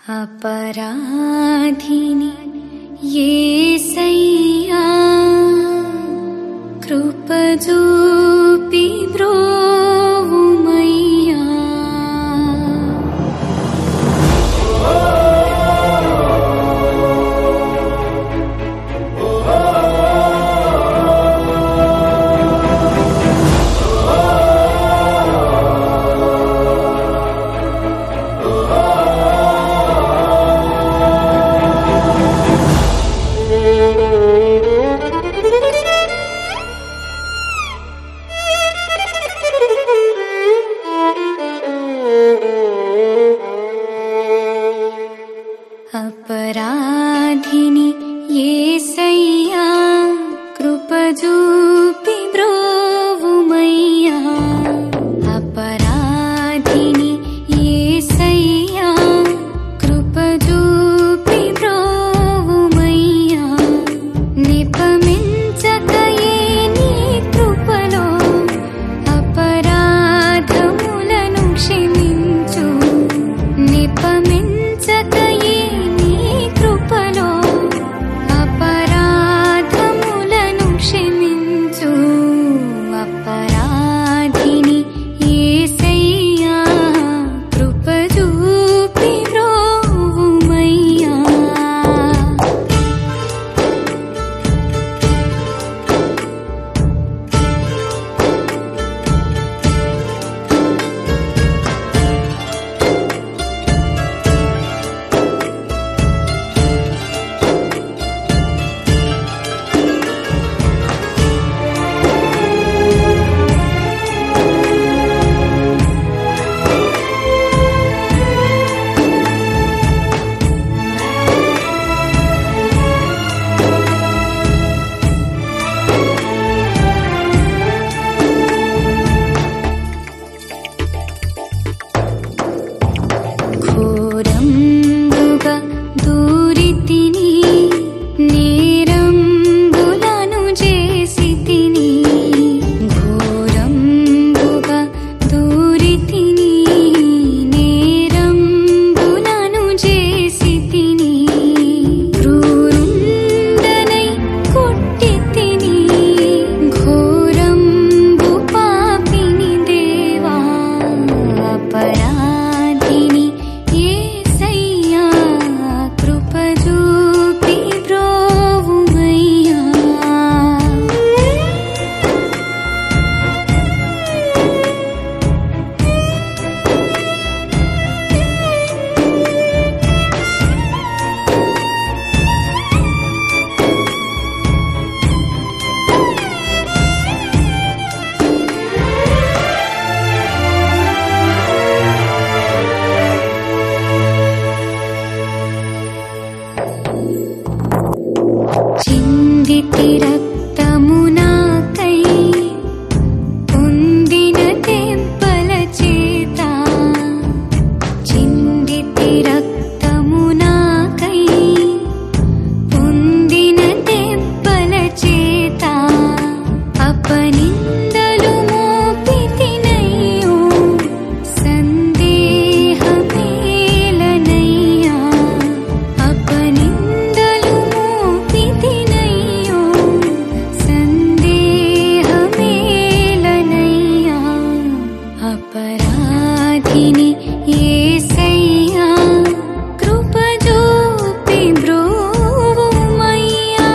अपराधिनि येसయ్యా कृप చూపి బ్రోవుమయ్యా अपराधिनि येसయ్యా कृप చూపి బ్రోవుమయ్యా अपराधिनि येसయ్యా कृप చూపి బ్రోవుమయ్యా నిపమించకయే నీ కృపలో అపరాధములను క్షమించు నిపమించకయే కృపలో అపరాధములను క్షమించు అపరాధిని యేసయ్యా కృప చూపి బ్రోవుమయ్యా ఘోరంబుగా దూరితిని నేరంబులను చేసితిని ఘోరంబుగా దూరితిని నేరంబులను చేసితిని క్రూరుండనై కొట్టితిని ఘోరంబు పాపిని దేవా अपराधिनि యేసయ్యా కృప చూపి బ్రోవుమయ్యా చిందితి రక్తము నాకై పొందిన తెంపల చేత చిందితి రక్తము నాకై పొందిన తెంపల చేత అపనిందలు మోపితినయ్యో సందేహమేలనయ్యా అపనిందలు మోపితినయ్యో సందేహమేలనయ్యా अपराधिनि యేసయ్యా కృప చూపి బ్రోవుమయ్యా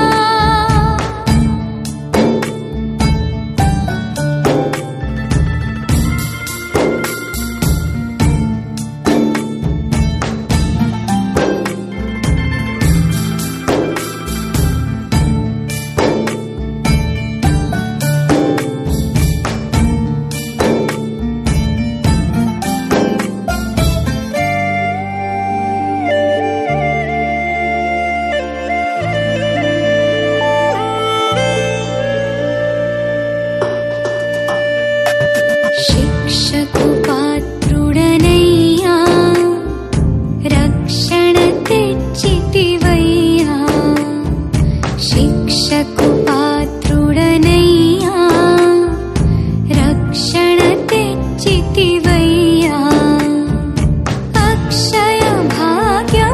శిక్షకు పాత్రుడనయ్యా రక్షణ తెచ్చితివయ్యా శిక్షకు పాత్రుడనయ్యా రక్షణ తెచ్చితివయ్యా అక్షయ భాగ్యం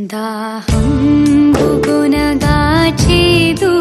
దాహం బుగునగా చేదు